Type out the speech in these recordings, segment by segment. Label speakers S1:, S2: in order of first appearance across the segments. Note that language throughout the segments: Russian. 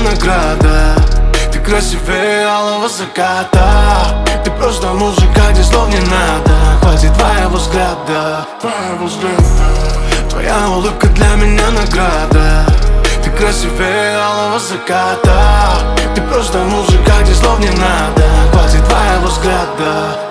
S1: награда. Ты красивее алого заката. Ты просто музыка, где слов не надо. Хватит твоего взгляда, твоя улыбка для меня награда. Ты красивее алого заката. Ты просто музыка, где слов не надо. Хватит твоего взгляда.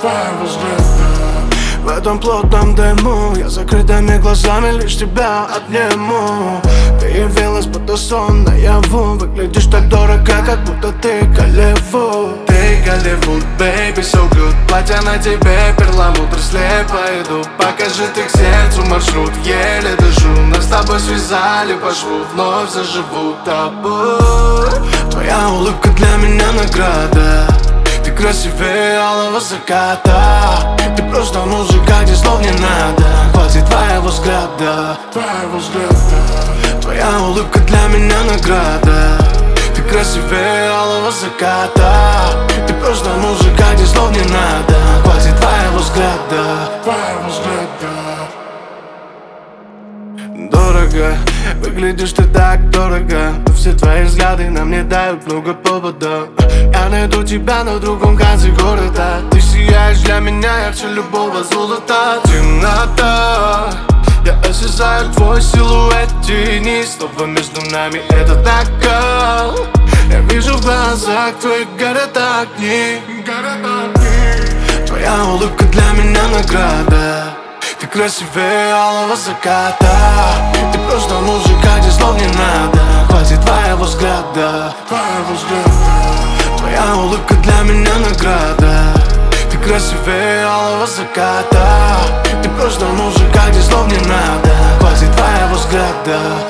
S1: В этом плотном дыму я закрытыми глазами лишь тебя обниму. Ты явилась будто сон наяву. Выглядишь так дорого, как будто ты Голливуд. Ты Голливуд, baby, so good. Платье на тебе, перламутр, слепо иду. Покажи ты к сердцу маршрут, еле дышу. Нас с тобой связали по шву, вновь заживу тобой. Твоя улыбка для меня награда. Ты красивее алого заката. Ты просто музыка, где слов не надо. Хватит твоего взгляда, твоя улыбка для меня награда. Ты красивее алого заката. Ты просто музыка, где слов не надо. Хватит твоего взгляда. Дорого, выглядишь ты так дорого. Но все твои взгляды нам не дают много поводов. Я найду тебя на другом конце города. Ты сияешь для меня ярче любого золота. Темнота, я осязаю твой силуэт тени. Снова между нами этот накал. Я вижу в глазах твоих горят огни. Твоя улыбка для меня награда. Ты красивее алого заката. Ты просто музыка, где слов не надо. Хватит твоего взгляда, твоя улыбка для меня награда. Ты красивее алого заката. Ты просто музыка, где слов не надо. Хватит твоего взгляда.